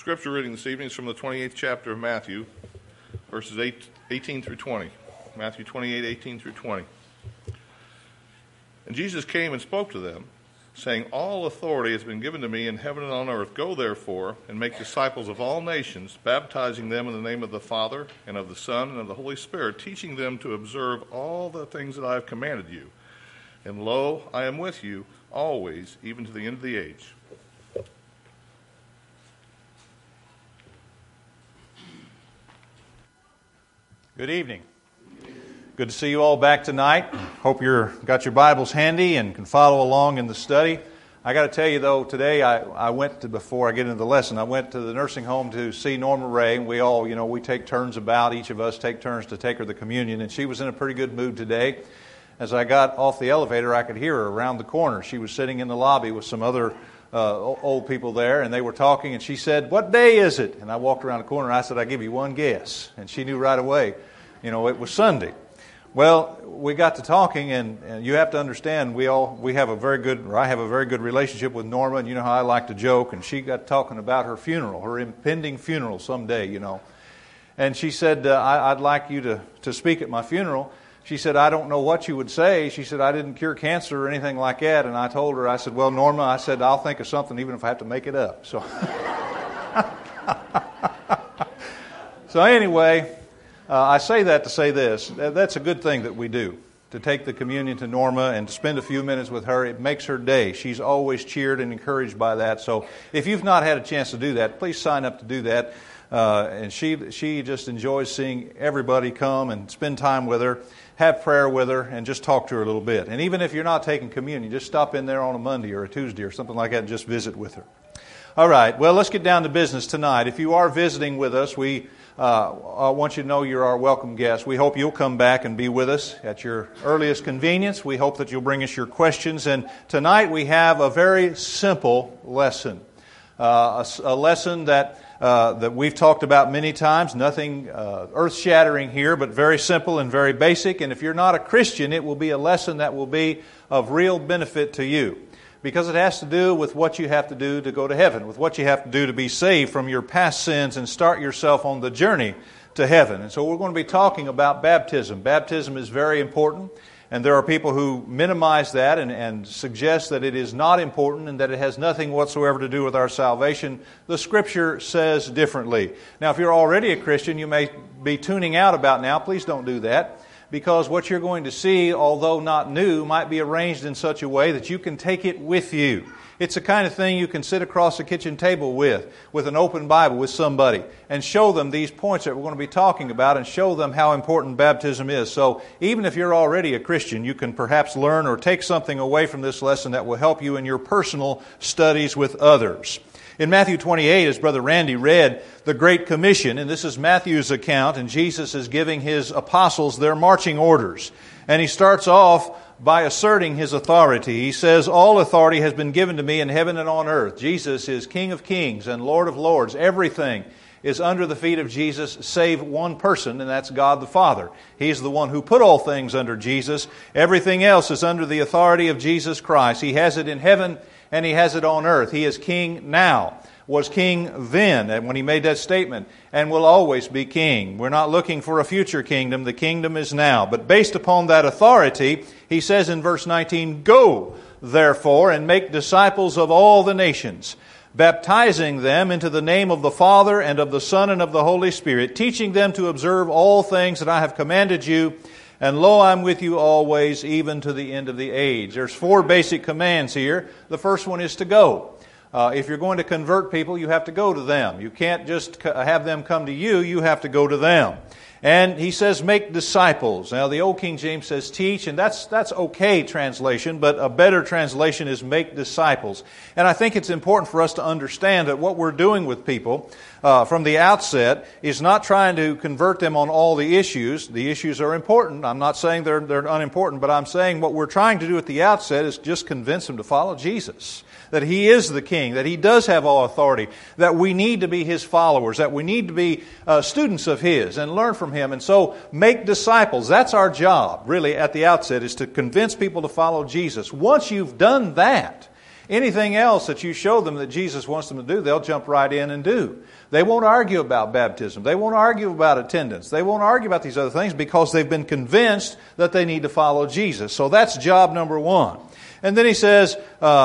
Scripture reading this evening is from the 28th chapter of Matthew, verses 18 through 20. Matthew 28, 18 through 20. And Jesus came and spoke to them, saying, All authority has been given to me in heaven and on earth. Go therefore and make disciples of all nations, baptizing them in the name of the Father and of the Son and of the Holy Spirit, teaching them to observe all the things that I have commanded you. And lo, I am with you always, even to the end of the age. Good evening. Good to see you all back tonight. Hope you've got your Bibles handy and can follow along in the study. I got to tell you though, today I went to, before I get into the lesson, I went to the nursing home to see Norma Ray. We all, we take turns about. Each of us take turns to take her the communion, and she was in a pretty good mood today. As I got off the elevator, I could hear her around the corner. She was sitting in the lobby with some other old people there, and they were talking, and she said, "What day is it?" And I walked around the corner, and I said, "I'll give you one guess." And she knew right away, it was Sunday. Well, we got to talking, and you have to understand, I have a very good relationship with Norma, and you know how I like to joke, and she got talking about her funeral, her impending funeral someday, And she said, I'd like you to speak at my funeral. She said, I don't know what you would say. She said, I didn't cure cancer or anything like that. And I told her, I said, well, Norma, I said, I'll think of something even if I have to make it up. So, anyway, I say that to say this. That's a good thing that we do, to take the communion to Norma and to spend a few minutes with her. It makes her day. She's always cheered and encouraged by that. So if you've not had a chance to do that, please sign up to do that. And she just enjoys seeing everybody come and spend time with her, have prayer with her, and just talk to her a little bit. And even if you're not taking communion, just stop in there on a Monday or a Tuesday or something like that and just visit with her. All right, well, let's get down to business tonight. If you are visiting with us, I want you to know you're our welcome guest. We hope you'll come back and be with us at your earliest convenience. We hope that you'll bring us your questions. And tonight we have a very simple lesson, a lesson that we've talked about many times, nothing earth-shattering here, but very simple and very basic. And if you're not a Christian, it will be a lesson that will be of real benefit to you, because it has to do with what you have to do to go to heaven, with what you have to do to be saved from your past sins and start yourself on the journey to heaven. And so we're going to be talking about baptism. Baptism is very important. And there are people who minimize that and suggest that it is not important and that it has nothing whatsoever to do with our salvation. The Scripture says differently. Now, if you're already a Christian, you may be tuning out about now. Please don't do that, because what you're going to see, although not new, might be arranged in such a way that you can take it with you. It's the kind of thing you can sit across the kitchen table with an open Bible with somebody and show them these points that we're going to be talking about and show them how important baptism is. So even if you're already a Christian, you can perhaps learn or take something away from this lesson that will help you in your personal studies with others. In Matthew 28, as Brother Randy read, the Great Commission, and this is Matthew's account, and Jesus is giving His apostles their marching orders. And He starts off by asserting His authority. He says, all authority has been given to me in heaven and on earth. Jesus is King of kings and Lord of lords. Everything is under the feet of Jesus save one person, and that's God the Father. He's the one who put all things under Jesus. Everything else is under the authority of Jesus Christ. He has it in heaven and He has it on earth. He is King now, was King then, and when He made that statement, and will always be King. We're not looking for a future kingdom. The kingdom is now. But based upon that authority, He says in verse 19, Go, therefore, and make disciples of all the nations, baptizing them into the name of the Father and of the Son and of the Holy Spirit, teaching them to observe all things that I have commanded you. And lo, I'm with you always, even to the end of the age. There's 4 basic commands here. The first one is to go. If you're going to convert people, you have to go to them. You can't just have them come to you. You have to go to them. And He says, make disciples. Now, the Old King James says teach, and that's okay translation, but a better translation is make disciples. And I think it's important for us to understand that what we're doing with people from the outset is not trying to convert them on all the issues. The issues are important. I'm not saying they're unimportant, but I'm saying what we're trying to do at the outset is just convince them to follow Jesus. That He is the King, that He does have all authority, that we need to be His followers, that we need to be students of His and learn from Him. And so make disciples. That's our job, really, at the outset, is to convince people to follow Jesus. Once you've done that, Anything else that you show them that Jesus wants them to do, they'll jump right in and do. They won't argue about baptism. They won't argue about attendance. They won't argue about these other things because they've been convinced that they need to follow Jesus. So that's job number one. And then he says,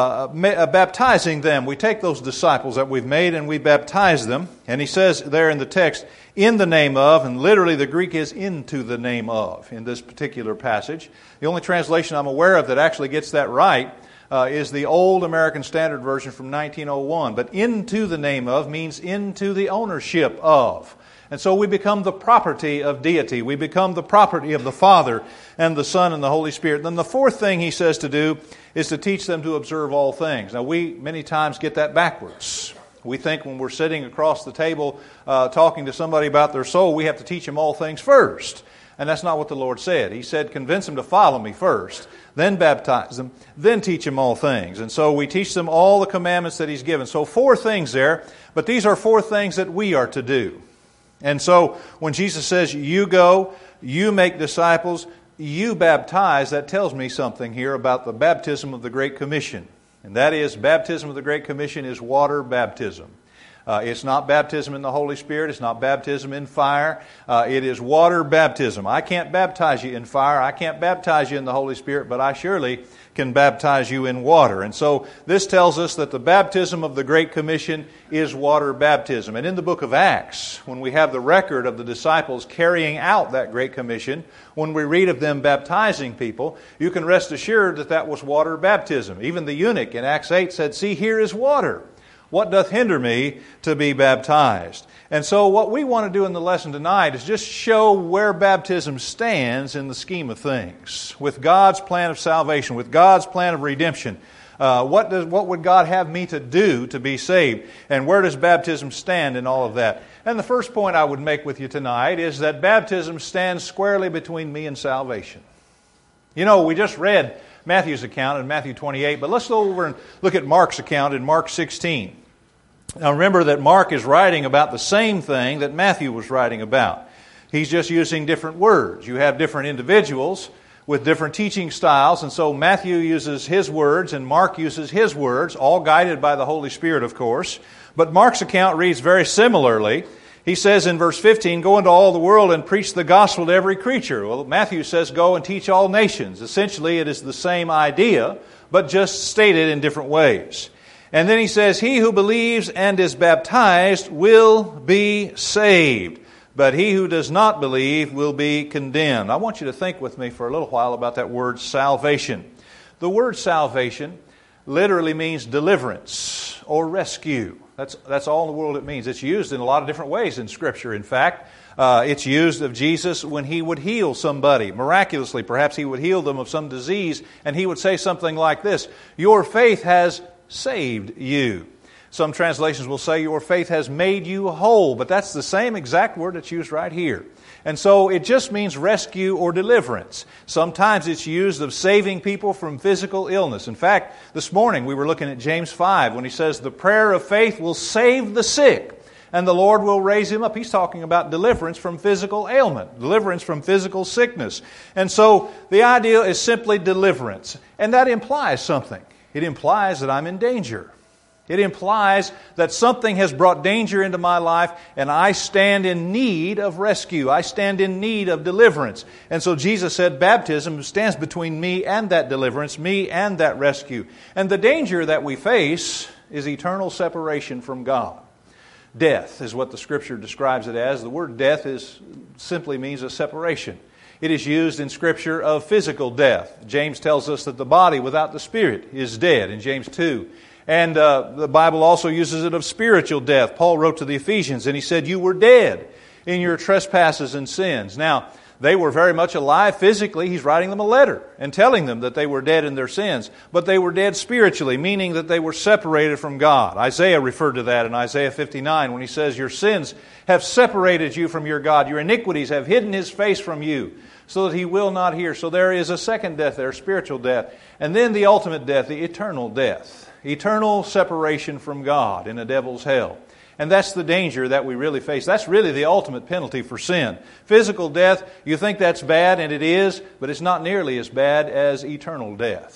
baptizing them. We take those disciples that we've made and we baptize them. And he says there in the text, in the name of, and literally the Greek is into the name of in this particular passage. The only translation I'm aware of that actually gets that right is the Old American Standard Version from 1901. But into the name of means into the ownership of. And so we become the property of deity. We become the property of the Father and the Son and the Holy Spirit. Then the fourth thing he says to do is to teach them to observe all things. Now we many times get that backwards. We think when we're sitting across the table talking to somebody about their soul, we have to teach them all things first. And that's not what the Lord said. He said, convince them to follow me first, then baptize them, then teach them all things. And so we teach them all the commandments that He's given. So 4 things there, but these are 4 things that we are to do. And so when Jesus says, you go, you make disciples, you baptize, that tells me something here about the baptism of the Great Commission. And that is, baptism of the Great Commission is water baptism. It's not baptism in the Holy Spirit. It's not baptism in fire. It is water baptism. I can't baptize you in fire. I can't baptize you in the Holy Spirit, but I surely can baptize you in water. And so this tells us that the baptism of the Great Commission is water baptism. And in the book of Acts, when we have the record of the disciples carrying out that Great Commission, when we read of them baptizing people, you can rest assured that that was water baptism. Even the eunuch in Acts 8 said, see, here is water. What doth hinder me to be baptized? And so what we want to do in the lesson tonight is just show where baptism stands in the scheme of things. With God's plan of salvation, with God's plan of redemption. What would God have me to do to be saved? And where does baptism stand in all of that? And the first point I would make with you tonight is that baptism stands squarely between me and salvation. You know, we just read Matthew's account in Matthew 28, but let's go over and look at Mark's account in Mark 16. Now remember that Mark is writing about the same thing that Matthew was writing about. He's just using different words. You have different individuals with different teaching styles, and so Matthew uses his words and Mark uses his words, all guided by the Holy Spirit, of course. But Mark's account reads very similarly. He says in verse 15, go into all the world and preach the gospel to every creature. Well, Matthew says go and teach all nations. Essentially, it is the same idea, but just stated in different ways. And then he says, he who believes and is baptized will be saved, but he who does not believe will be condemned. I want you to think with me for a little while about that word salvation. The word salvation literally means deliverance or rescue. That's all in the world it means. It's used in a lot of different ways in Scripture. In fact, it's used of Jesus when He would heal somebody miraculously. Perhaps He would heal them of some disease, and He would say something like this, your faith has saved you. Some translations will say your faith has made you whole, but that's the same exact word that's used right here. And so it just means rescue or deliverance. Sometimes it's used of saving people from physical illness. In fact, this morning we were looking at James 5 when he says the prayer of faith will save the sick and the Lord will raise him up. He's talking about deliverance from physical ailment, deliverance from physical sickness. And so the idea is simply deliverance. And that implies something. It implies that I'm in danger. It implies that something has brought danger into my life and I stand in need of rescue. I stand in need of deliverance. And so Jesus said baptism stands between me and that deliverance, me and that rescue. And the danger that we face is eternal separation from God. Death is what the Scripture describes it as. The word death simply means a separation. It is used in Scripture of physical death. James tells us that the body without the spirit is dead in James 2. And the Bible also uses it of spiritual death. Paul wrote to the Ephesians and he said, you were dead in your trespasses and sins. Now, they were very much alive physically. He's writing them a letter and telling them that they were dead in their sins. But they were dead spiritually, meaning that they were separated from God. Isaiah referred to that in Isaiah 59 when he says, your sins have separated you from your God. Your iniquities have hidden His face from you so that He will not hear. So there is a second death there, spiritual death. And then the ultimate death, the eternal death. Eternal separation from God in a devil's hell. And that's the danger that we really face. That's really the ultimate penalty for sin. Physical death, you think that's bad, and it is, but it's not nearly as bad as eternal death.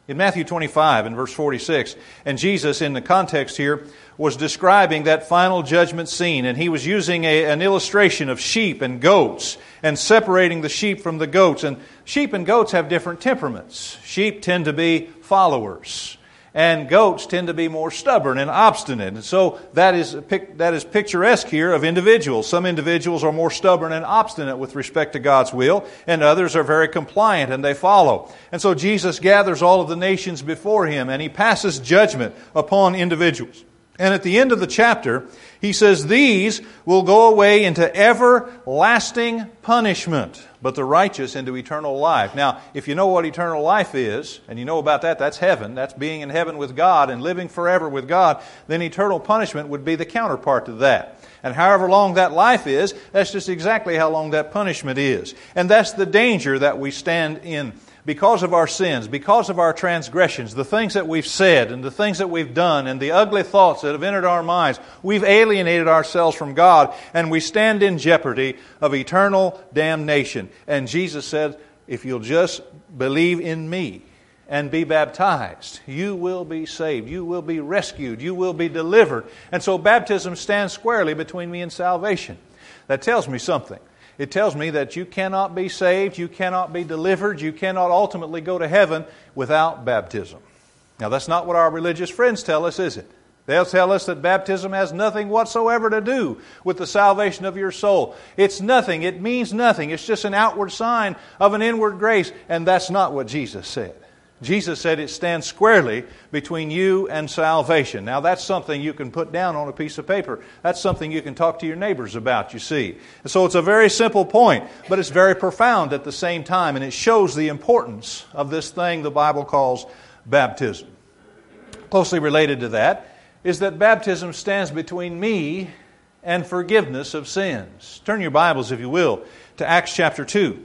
In Matthew 25 and verse 46, and Jesus in the context here was describing that final judgment scene, and he was using an illustration of sheep and goats and separating the sheep from the goats. And sheep and goats have different temperaments. Sheep tend to be followers, and goats tend to be more stubborn and obstinate. And so that is picturesque here of individuals. Some individuals are more stubborn and obstinate with respect to God's will, and others are very compliant and they follow. And so Jesus gathers all of the nations before him, and he passes judgment upon individuals. And at the end of the chapter, he says, these will go away into everlasting punishment, but the righteous into eternal life. Now, if you know what eternal life is, and you know about that, that's heaven. That's being in heaven with God and living forever with God. Then eternal punishment would be the counterpart to that. And however long that life is, that's just exactly how long that punishment is. And that's the danger that we stand in. Because of our sins, because of our transgressions, the things that we've said and the things that we've done and the ugly thoughts that have entered our minds, we've alienated ourselves from God, and we stand in jeopardy of eternal damnation. And Jesus said, if you'll just believe in me and be baptized, you will be saved, you will be rescued, you will be delivered. And so baptism stands squarely between me and salvation. That tells me something. It tells me that you cannot be saved, you cannot be delivered, you cannot ultimately go to heaven without baptism. Now, that's not what our religious friends tell us, is it? They'll tell us that baptism has nothing whatsoever to do with the salvation of your soul. It's nothing. It means nothing. It's just an outward sign of an inward grace. And that's not what Jesus said. Jesus said it stands squarely between you and salvation. Now, that's something you can put down on a piece of paper. That's something you can talk to your neighbors about, you see. And so it's a very simple point, but it's very profound at the same time, and it shows the importance of this thing the Bible calls baptism. Closely related to that is that baptism stands between me and forgiveness of sins. Turn your Bibles, if you will, to Acts chapter 2.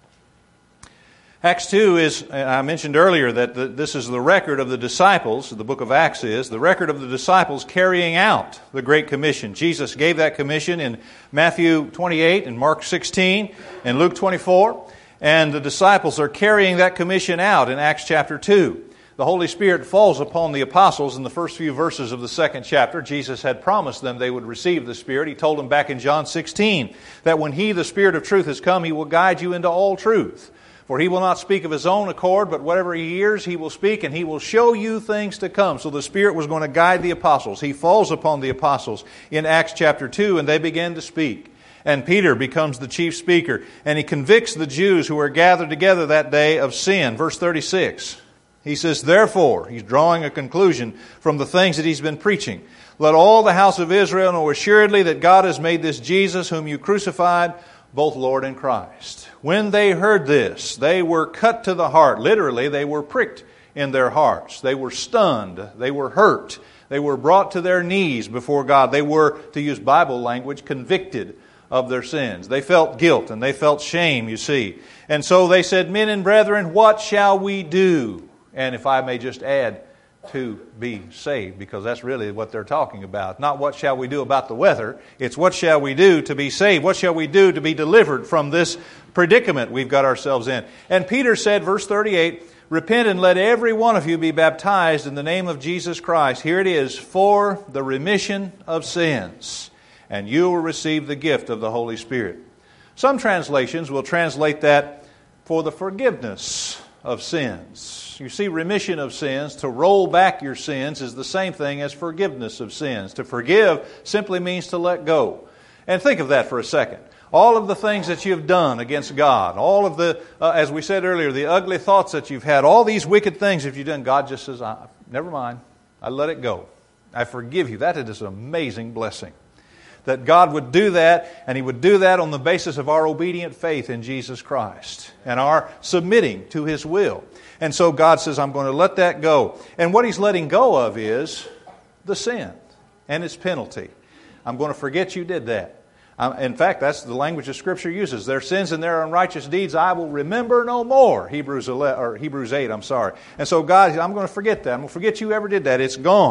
Acts 2 is, I mentioned earlier that this is the record of the disciples, the book of Acts is, the record of the disciples carrying out the Great Commission. Jesus gave that commission in Matthew 28 and Mark 16 and Luke 24, and the disciples are carrying that commission out in Acts chapter 2. The Holy Spirit falls upon the apostles in the first few verses of the second chapter. Jesus had promised them they would receive the Spirit. He told them back in John 16 that when He, the Spirit of truth, has come, He will guide you into all truth. For He will not speak of His own accord, but whatever He hears, He will speak, and He will show you things to come. So the Spirit was going to guide the apostles. He falls upon the apostles in Acts chapter 2, and they begin to speak. And Peter becomes the chief speaker, and he convicts the Jews who are gathered together that day of sin. Verse 36, he says, therefore, he's drawing a conclusion from the things that he's been preaching. Let all the house of Israel know assuredly that God has made this Jesus, whom you crucified, both Lord and Christ. When they heard this, they were cut to the heart. Literally, they were pricked in their hearts. They were stunned. They were hurt. They were brought to their knees before God. They were, to use Bible language, convicted of their sins. They felt guilt and they felt shame, you see. And so they said, men and brethren, what shall we do? And if I may just add, to be saved, because that's really what they're talking about. Not what shall we do about the weather. It's what shall we do to be saved? What shall we do to be delivered from this predicament we've got ourselves in? And Peter said, verse 38, repent and let every one of you be baptized in the name of Jesus Christ. Here it is, for the remission of sins. And you will receive the gift of the Holy Spirit. Some translations will translate that for the forgiveness of sins. You see, remission of sins, to roll back your sins, is the same thing as forgiveness of sins. To forgive simply means to let go. And think of that for a second. All of the things that you've done against God, all of the, as we said earlier, the ugly thoughts that you've had, all these wicked things that you've done, God just says, never mind, I let it go. I forgive you. That is an amazing blessing. That God would do that, and He would do that on the basis of our obedient faith in Jesus Christ and our submitting to His will. And so God says, I'm going to let that go. And what He's letting go of is the sin and its penalty. I'm going to forget you did that. In fact, that's the language the Scripture uses. Their sins and their unrighteous deeds I will remember no more. Hebrews 8, I'm sorry. And so God, I'm going to forget that. I'm going to forget you ever did that. It's gone.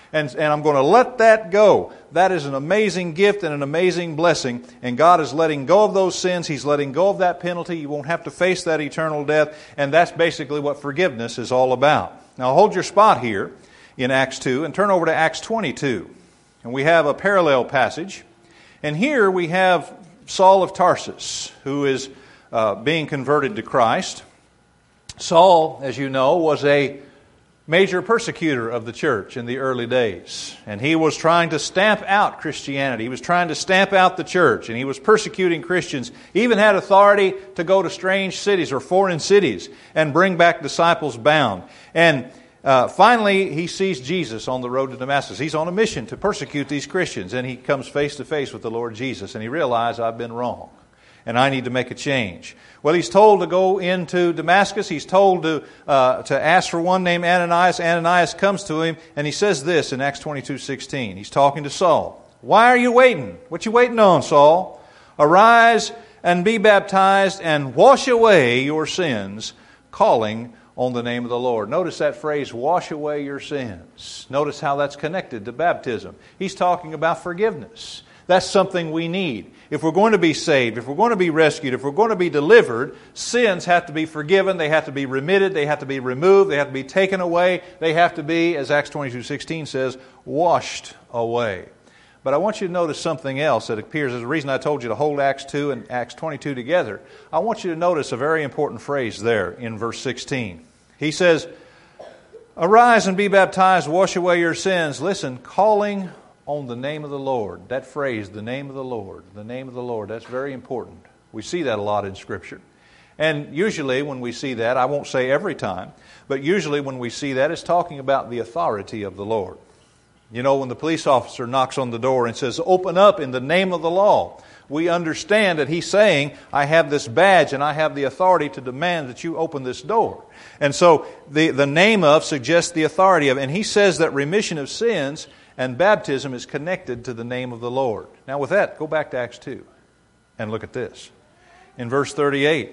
And I'm going to let that go. That is an amazing gift and an amazing blessing. And God is letting go of those sins. He's letting go of that penalty. You won't have to face that eternal death. And that's basically what forgiveness is all about. Now hold your spot here in Acts 2 and turn over to Acts 22. And we have a parallel passage. And here we have Saul of Tarsus, who is being converted to Christ. Saul, as you know, was a major persecutor of the church in the early days. And he was trying to stamp out Christianity. He was trying to stamp out the church. And he was persecuting Christians. He even had authority to go to strange cities or foreign cities and bring back disciples bound. And finally, he sees Jesus on the road to Damascus. He's on a mission to persecute these Christians. And he comes face to face with the Lord Jesus. And he realizes, I've been wrong. And I need to make a change. Well, he's told to go into Damascus. He's told to ask for one named Ananias. Ananias comes to him, and he says this in Acts 22:16. He's talking to Saul. Why are you waiting? What you waiting on, Saul? Arise and be baptized and wash away your sins, calling on the name of the Lord. Notice that phrase, wash away your sins. Notice how that's connected to baptism. He's talking about forgiveness. That's something we need. If we're going to be saved, if we're going to be rescued, if we're going to be delivered, sins have to be forgiven, they have to be remitted, they have to be removed, they have to be taken away, they have to be, as Acts 22:16 says, washed away. But I want you to notice something else that appears as the reason I told you to hold Acts 2 and Acts 22 together. I want you to notice a very important phrase there in verse 16. He says, arise and be baptized, wash away your sins. Listen, calling on the name of the Lord. That phrase, the name of the Lord, the name of the Lord, that's very important. We see that a lot in Scripture. And usually when we see that, I won't say every time, but usually when we see that, it's talking about the authority of the Lord. You know, when the police officer knocks on the door and says, open up in the name of the law, we understand that he's saying, I have this badge and I have the authority to demand that you open this door. And so the name of suggests the authority of, and he says that remission of sins and baptism is connected to the name of the Lord. Now with that, go back to Acts 2 and look at this. In verse 38,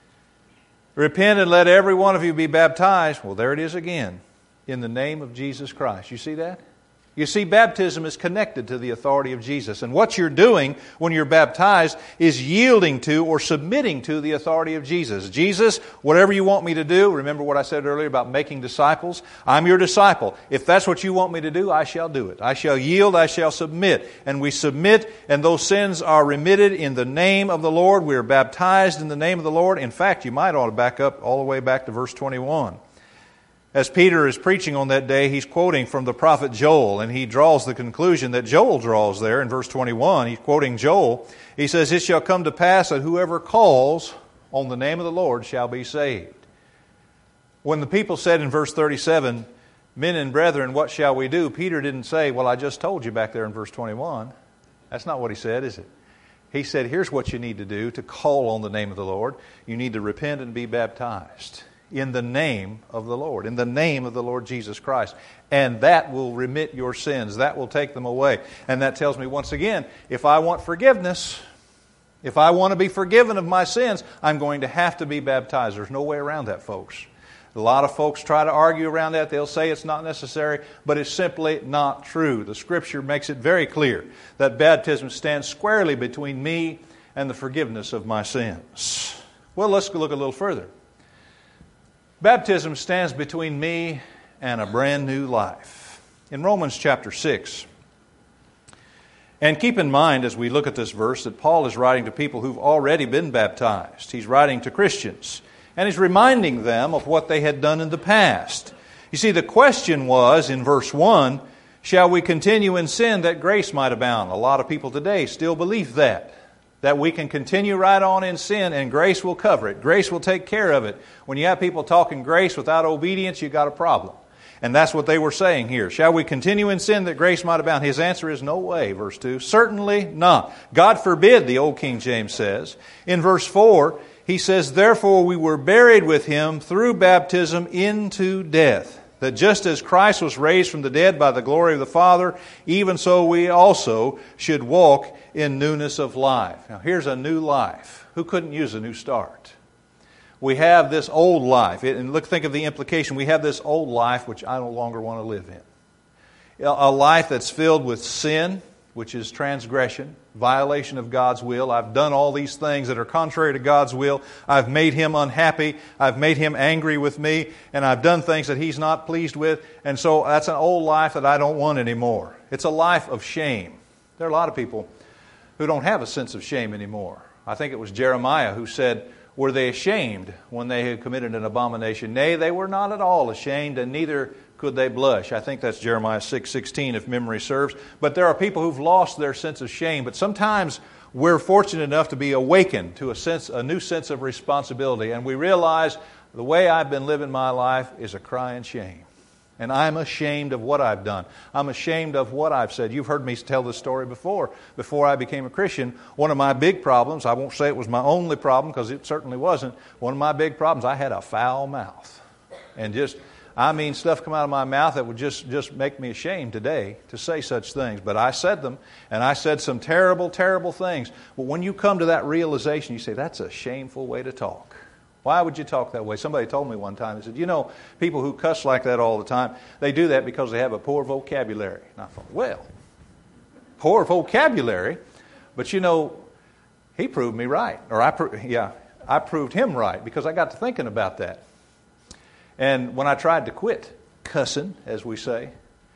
repent and let every one of you be baptized. Well, there it is again. In the name of Jesus Christ. You see that? You see, baptism is connected to the authority of Jesus. And what you're doing when you're baptized is yielding to or submitting to the authority of Jesus. Jesus, whatever you want me to do, remember what I said earlier about making disciples? I'm your disciple. If that's what you want me to do, I shall do it. I shall yield, I shall submit. And we submit, and those sins are remitted in the name of the Lord. We are baptized in the name of the Lord. In fact, you might ought to back up all the way back to verse 21. As Peter is preaching on that day, he's quoting from the prophet Joel, and he draws the conclusion that Joel draws there in verse 21. He's quoting Joel. He says, it shall come to pass that whoever calls on the name of the Lord shall be saved. When the people said in verse 37, men and brethren, what shall we do? Peter didn't say, well, I just told you back there in verse 21. That's not what he said, is it? He said, here's what you need to do to call on the name of the Lord. You need to repent and be baptized. In the name of the Lord, in the name of the Lord Jesus Christ. And that will remit your sins. That will take them away. And that tells me once again, if I want forgiveness, if I want to be forgiven of my sins, I'm going to have to be baptized. There's no way around that, folks. A lot of folks try to argue around that. They'll say it's not necessary, but it's simply not true. The Scripture makes it very clear that baptism stands squarely between me and the forgiveness of my sins. Well, let's look a little further. Baptism stands between me and a brand new life. In Romans chapter 6, and keep in mind as we look at this verse that Paul is writing to people who've already been baptized. He's writing to Christians, and he's reminding them of what they had done in the past. You see, the question was in verse 1, shall we continue in sin that grace might abound? A lot of people today still believe that we can continue right on in sin and grace will cover it. Grace will take care of it. When you have people talking grace without obedience, you got a problem. And that's what they were saying here. Shall we continue in sin that grace might abound? His answer is no way, verse 2. Certainly not. God forbid, the old King James says. In verse 4, he says, therefore we were buried with him through baptism into death, that just as Christ was raised from the dead by the glory of the Father, even so we also should walk in newness of life. Now here's a new life. Who couldn't use a new start? We have this old life. And think of the implication. We have this old life which I no longer want to live in. a life that's filled with sin, which is transgression, violation of God's will. I've done all these things that are contrary to God's will. I've made Him unhappy. I've made Him angry with me. And I've done things that He's not pleased with. And so that's an old life that I don't want anymore. It's a life of shame. There are a lot of people who don't have a sense of shame anymore. I think it was Jeremiah who said, "Were they ashamed when they had committed an abomination? Nay, they were not at all ashamed, and neither could they blush." I think that's Jeremiah 6:16, if memory serves. But there are people who've lost their sense of shame. But sometimes we're fortunate enough to be awakened to a new sense of responsibility. And we realize the way I've been living my life is a crying shame. And I'm ashamed of what I've done. I'm ashamed of what I've said. You've heard me tell this story before. Before I became a Christian, one of my big problems, I won't say it was my only problem because it certainly wasn't, one of my big problems, I had a foul mouth. And stuff come out of my mouth that would just make me ashamed today to say such things. But I said them, and I said some terrible, terrible things. But when you come to that realization, you say, that's a shameful way to talk. Why would you talk that way? Somebody told me one time, they said, people who cuss like that all the time, they do that because they have a poor vocabulary. And I thought, well, poor vocabulary, but he proved me right. Or I proved him right because I got to thinking about that. And when I tried to quit cussing, as we say,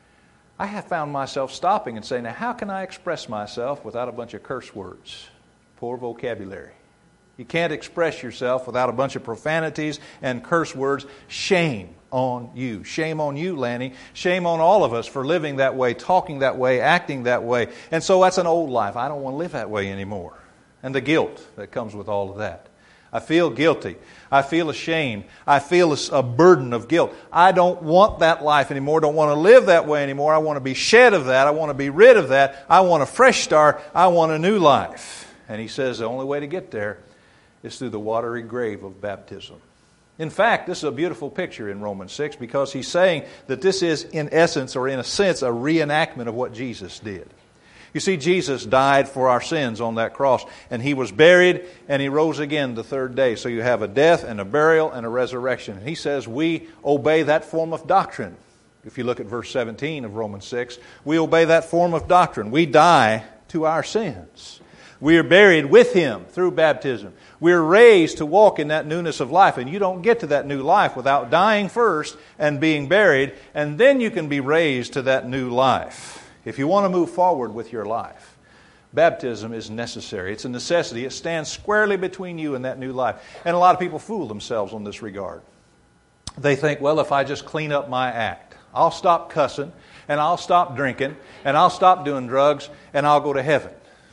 I have found myself stopping and saying, now how can I express myself without a bunch of curse words? Poor vocabulary. You can't express yourself without a bunch of profanities and curse words. Shame on you. Shame on you, Lanny. Shame on all of us for living that way, talking that way, acting that way. And so that's an old life. I don't want to live that way anymore. And the guilt that comes with all of that. I feel guilty. I feel ashamed. I feel a burden of guilt. I don't want that life anymore. Don't want to live that way anymore. I want to be shed of that. I want to be rid of that. I want a fresh start. I want a new life. And he says the only way to get there is through the watery grave of baptism. In fact, this is a beautiful picture in Romans 6 because he's saying that this is in essence or in a sense a reenactment of what Jesus did. You see, Jesus died for our sins on that cross, and He was buried, and He rose again the third day. So you have a death and a burial and a resurrection. And He says we obey that form of doctrine. If you look at verse 17 of Romans 6, we obey that form of doctrine. We die to our sins. We are buried with Him through baptism. We're raised to walk in that newness of life. And you don't get to that new life without dying first and being buried, and then you can be raised to that new life. If you want to move forward with your life, baptism is necessary. It's a necessity. It stands squarely between you and that new life. And a lot of people fool themselves on this regard. They think, well, if I just clean up my act, I'll stop cussing, and I'll stop drinking, and I'll stop doing drugs, and I'll go to heaven.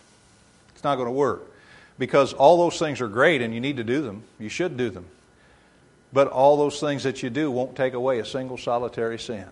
It's not going to work. Because all those things are great and you need to do them. You should do them. But all those things that you do won't take away a single solitary sin.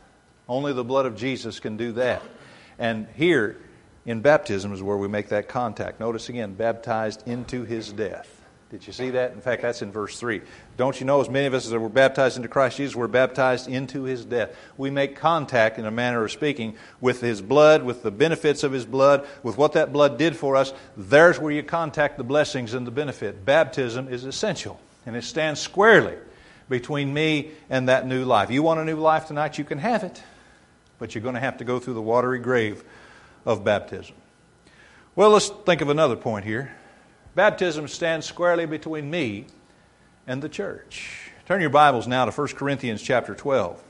Only the blood of Jesus can do that. And here in baptism is where we make that contact. Notice again, baptized into His death. Did you see that? In fact, that's in verse 3. Don't you know, as many of us as were baptized into Christ Jesus, were baptized into His death. We make contact, in a manner of speaking, with His blood, with the benefits of His blood, with what that blood did for us. There's where you contact the blessings and the benefit. Baptism is essential, and it stands squarely between me and that new life. You want a new life tonight, you can have it, but you're going to have to go through the watery grave of baptism. Well, let's think of another point here. Baptism stands squarely between me and the church. Turn your Bibles now to 1 Corinthians chapter 12.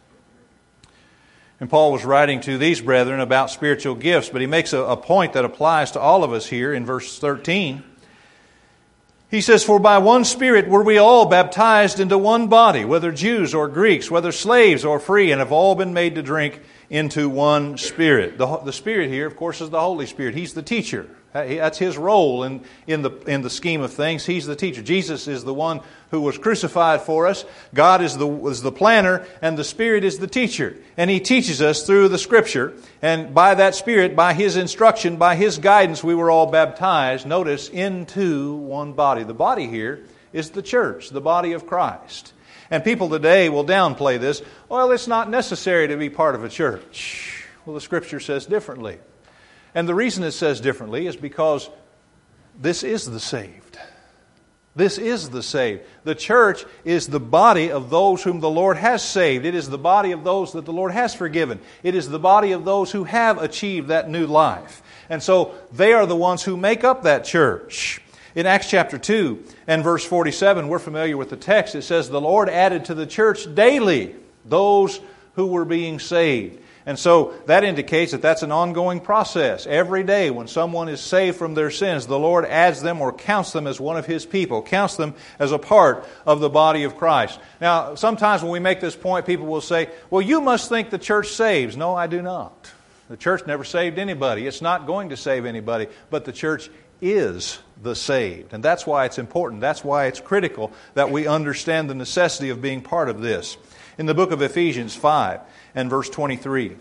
And Paul was writing to these brethren about spiritual gifts, but he makes a point that applies to all of us here in verse 13. He says, "For by one Spirit were we all baptized into one body, whether Jews or Greeks, whether slaves or free, and have all been made to drink into one Spirit." The Spirit here, of course, is the Holy Spirit. He's the teacher. That's His role in the scheme of things. He's the teacher. Jesus is the one who was crucified for us. God is the planner, and the Spirit is the teacher. And He teaches us through the Scripture. And by that Spirit, by His instruction, by His guidance, we were all baptized, notice, into one body. The body here is the church, the body of Christ. And people today will downplay this. Well, it's not necessary to be part of a church. Well, the Scripture says differently. And the reason it says differently is because this is the saved. This is the saved. The church is the body of those whom the Lord has saved. It is the body of those that the Lord has forgiven. It is the body of those who have achieved that new life. And so they are the ones who make up that church. In Acts chapter 2 and verse 47, we're familiar with the text. It says, the Lord added to the church daily those who were being saved. And so that indicates that that's an ongoing process. Every day when someone is saved from their sins, the Lord adds them or counts them as one of His people, counts them as a part of the body of Christ. Now, sometimes when we make this point, people will say, well, you must think the church saves. No, I do not. The church never saved anybody. It's not going to save anybody, but the church is the saved. And that's why it's important. That's why it's critical that we understand the necessity of being part of this. In the book of Ephesians 5 and verse 23,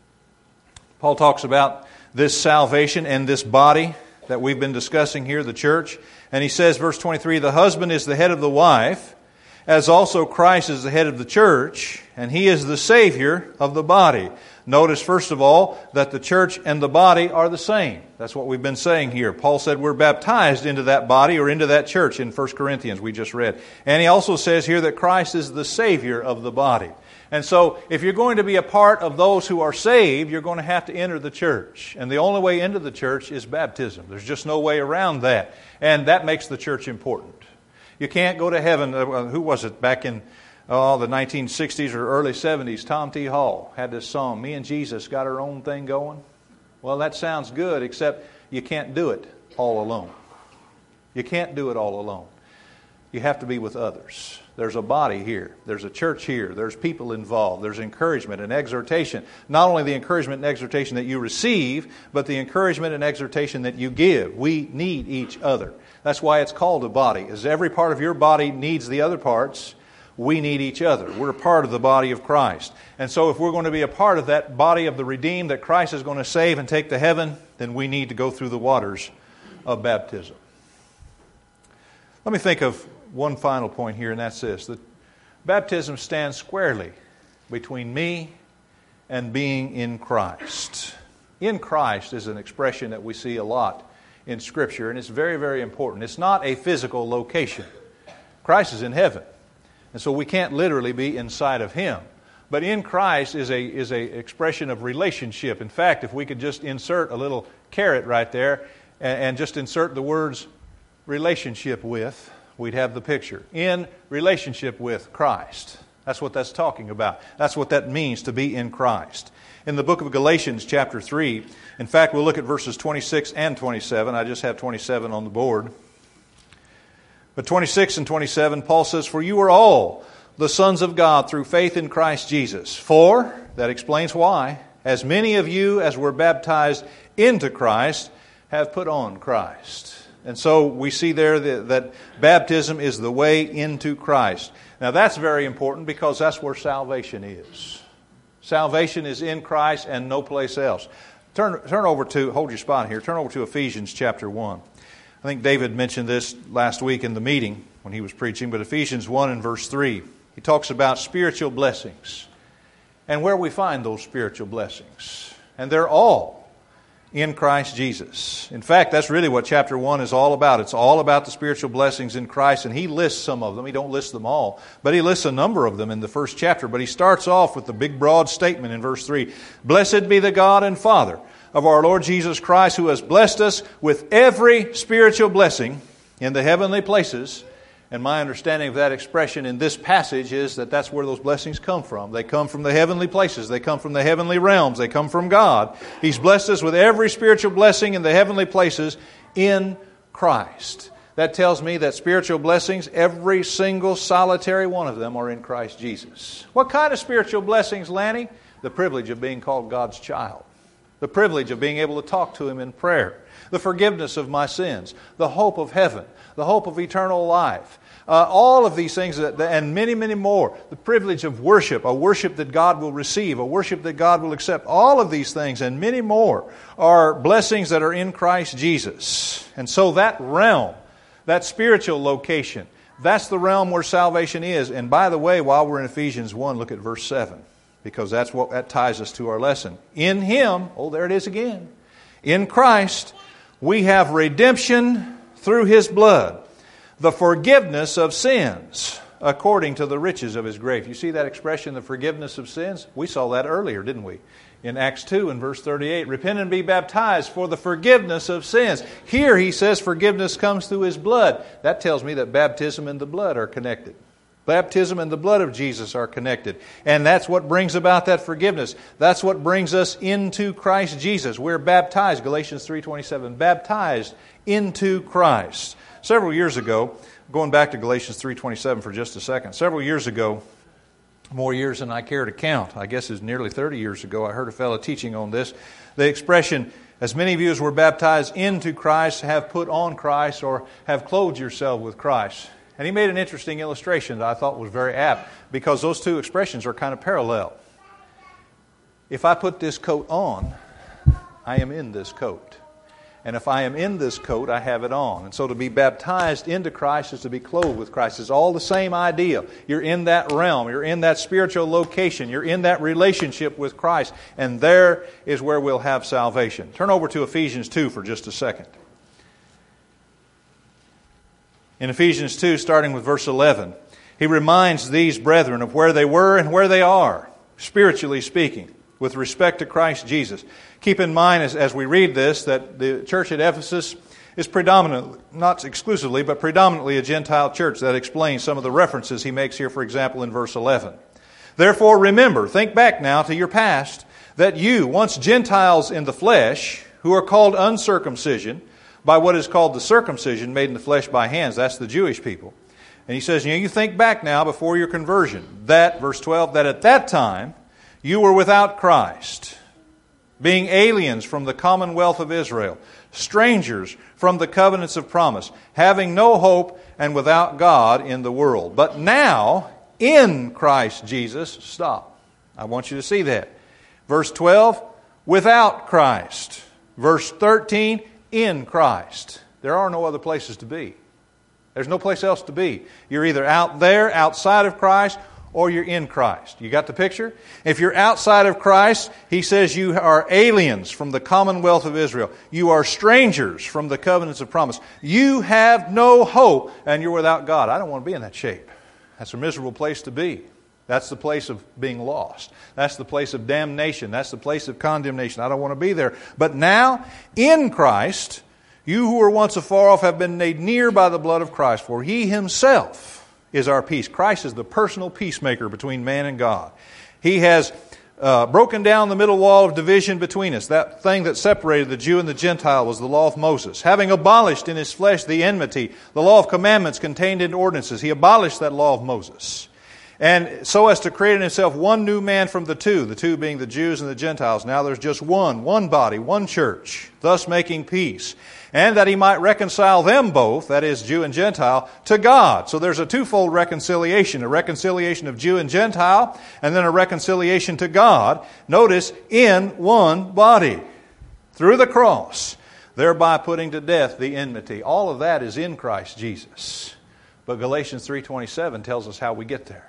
Paul talks about this salvation and this body that we've been discussing here, the church. And he says, verse 23, the husband is the head of the wife, as also Christ is the head of the church, and He is the Savior of the body. Notice, first of all, that the church and the body are the same. That's what we've been saying here. Paul said we're baptized into that body or into that church in 1 Corinthians, we just read. And he also says here that Christ is the Savior of the body. And so, if you're going to be a part of those who are saved, you're going to have to enter the church. And the only way into the church is baptism. There's just no way around that. And that makes the church important. You can't go to heaven. Who was it back in the 1960s or early 70s? Tom T. Hall had this song, Me and Jesus Got Our Own Thing Going. Well, that sounds good, except you can't do it all alone. You can't do it all alone. You have to be with others. There's a body here. There's a church here. There's people involved. There's encouragement and exhortation. Not only the encouragement and exhortation that you receive, but the encouragement and exhortation that you give. We need each other. That's why it's called a body. As every part of your body needs the other parts, we need each other. We're a part of the body of Christ. And so if we're going to be a part of that body of the redeemed that Christ is going to save and take to heaven, then we need to go through the waters of baptism. Let me think of one final point here, and that's this. That baptism stands squarely between me and being in Christ. In Christ is an expression that we see a lot in Scripture, and it's very, very important. It's not a physical location. Christ is in heaven, and so we can't literally be inside of Him. But in Christ is a expression of relationship. In fact, if we could just insert a little caret right there and just insert the words relationship with, we'd have the picture. In relationship with Christ. That's what that's talking about. That's what that means to be in Christ. In the book of Galatians chapter 3, in fact, we'll look at verses 26 and 27. I just have 27 on the board. But 26 and 27, Paul says, for you are all the sons of God through faith in Christ Jesus. For, that explains why, as many of you as were baptized into Christ have put on Christ. And so we see there that baptism is the way into Christ. Now that's very important because that's where salvation is. Salvation is in Christ and no place else. Turn over to, hold your spot here, turn over to Ephesians chapter 1. I think David mentioned this last week in the meeting when he was preaching, but Ephesians 1 and verse 3, he talks about spiritual blessings and where we find those spiritual blessings. And they're all in Christ Jesus. In fact, that's really what chapter 1 is all about. It's all about the spiritual blessings in Christ, and he lists some of them. He don't list them all, but he lists a number of them in the first chapter. But he starts off with the big broad statement in verse 3. Blessed be the God and Father of our Lord Jesus Christ, who has blessed us with every spiritual blessing in the heavenly places. And my understanding of that expression in this passage is that that's where those blessings come from. They come from the heavenly places. They come from the heavenly realms. They come from God. He's blessed us with every spiritual blessing in the heavenly places in Christ. That tells me that spiritual blessings, every single solitary one of them are in Christ Jesus. What kind of spiritual blessings, Lanny? The privilege of being called God's child. The privilege of being able to talk to Him in prayer. The forgiveness of my sins. The hope of heaven. The hope of eternal life. All of these things and many, many more. The privilege of worship, a worship that God will receive, a worship that God will accept. All of these things and many more are blessings that are in Christ Jesus. And so that realm, that spiritual location, that's the realm where salvation is. And by the way, while we're in Ephesians 1, look at verse 7, because that ties us to our lesson. In Him, oh, there it is again. In Christ, we have redemption through His blood, the forgiveness of sins according to the riches of His grace. You see that expression, the forgiveness of sins? We saw that earlier, didn't we? In Acts 2 and verse 38, repent and be baptized for the forgiveness of sins. Here he says forgiveness comes through His blood. That tells me that baptism and the blood are connected. Baptism and the blood of Jesus are connected. And that's what brings about that forgiveness. That's what brings us into Christ Jesus. We're baptized, Galatians 3:27, baptized into Christ. Several years ago, going back to Galatians 3:27 for just a second. Several years ago, more years than I care to count, I guess it's nearly 30 years ago, I heard a fellow teaching on this. The expression, as many of you as were baptized into Christ have put on Christ or have clothed yourself with Christ. And he made an interesting illustration that I thought was very apt because those two expressions are kind of parallel. If I put this coat on, I am in this coat. And if I am in this coat, I have it on. And so to be baptized into Christ is to be clothed with Christ. It's all the same idea. You're in that realm. You're in that spiritual location. You're in that relationship with Christ. And there is where we'll have salvation. Turn over to Ephesians 2 for just a second. In Ephesians 2, starting with verse 11, he reminds these brethren of where they were and where they are, spiritually speaking, with respect to Christ Jesus. Keep in mind as we read this that the church at Ephesus is predominantly, not exclusively, but predominantly a Gentile church. That explains some of the references he makes here, for example, in verse 11. Therefore remember, think back now to your past, that you, once Gentiles in the flesh, who are called uncircumcision, by what is called the circumcision made in the flesh by hands. That's the Jewish people. And he says, you think back now before your conversion, that, verse 12, that at that time you were without Christ, being aliens from the commonwealth of Israel, strangers from the covenants of promise, having no hope and without God in the world. But now, in Christ Jesus, stop. I want you to see that. Verse 12, without Christ. Verse 13, in Christ. There are no other places to be. There's no place else to be. You're either out there, outside of Christ, or you're in Christ. You got the picture? If you're outside of Christ, he says you are aliens from the commonwealth of Israel. You are strangers from the covenants of promise. You have no hope, and you're without God. I don't want to be in that shape. That's a miserable place to be. That's the place of being lost. That's the place of damnation. That's the place of condemnation. I don't want to be there. But now, in Christ, you who were once afar off have been made near by the blood of Christ, for He Himself is our peace. Christ is the personal peacemaker between man and God. He has broken down the middle wall of division between us. That thing that separated the Jew and the Gentile was the law of Moses. Having abolished in His flesh the enmity, the law of commandments contained in ordinances, He abolished that law of Moses. And so as to create in Himself one new man from the two being the Jews and the Gentiles. Now there's just one body, one church, thus making peace. And that He might reconcile them both, that is, Jew and Gentile, to God. So there's a twofold reconciliation, a reconciliation of Jew and Gentile, and then a reconciliation to God. Notice, in one body, through the cross, thereby putting to death the enmity. All of that is in Christ Jesus. But Galatians 3:27 tells us how we get there.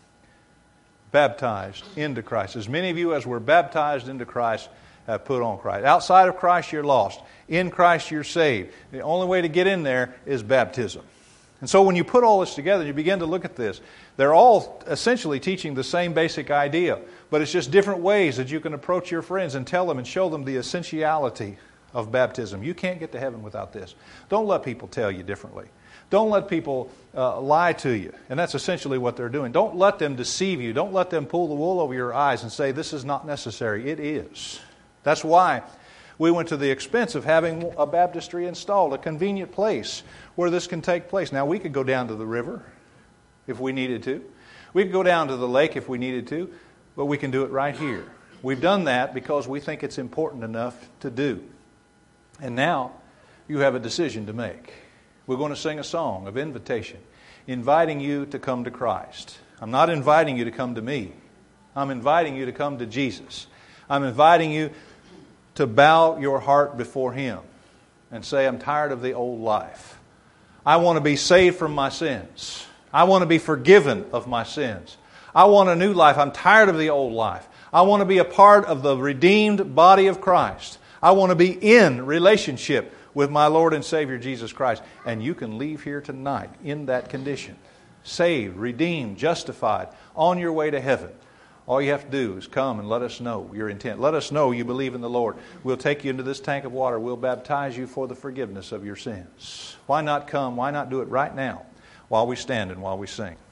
Baptized into Christ. As many of you as were baptized into Christ have put on Christ. Outside of Christ, you're lost. In Christ, you're saved. The only way to get in there is baptism. And so when you put all this together, you begin to look at this. They're all essentially teaching the same basic idea, but it's just different ways that you can approach your friends and tell them and show them the essentiality of baptism. You can't get to heaven without this. Don't let people tell you differently. Don't let people lie to you. And that's essentially what they're doing. Don't let them deceive you. Don't let them pull the wool over your eyes and say, this is not necessary. It is. That's why we went to the expense of having a baptistry installed, a convenient place where this can take place. Now, we could go down to the river if we needed to. We could go down to the lake if we needed to, but we can do it right here. We've done that because we think it's important enough to do. And now you have a decision to make. We're going to sing a song of invitation, inviting you to come to Christ. I'm not inviting you to come to me. I'm inviting you to come to Jesus. I'm inviting you to bow your heart before Him and say, I'm tired of the old life. I want to be saved from my sins. I want to be forgiven of my sins. I want a new life. I'm tired of the old life. I want to be a part of the redeemed body of Christ. I want to be in relationship with my Lord and Savior Jesus Christ. And you can leave here tonight in that condition. Saved, redeemed, justified, on your way to heaven. All you have to do is come and let us know your intent. Let us know you believe in the Lord. We'll take you into this tank of water. We'll baptize you for the forgiveness of your sins. Why not come? Why not do it right now while we stand and while we sing?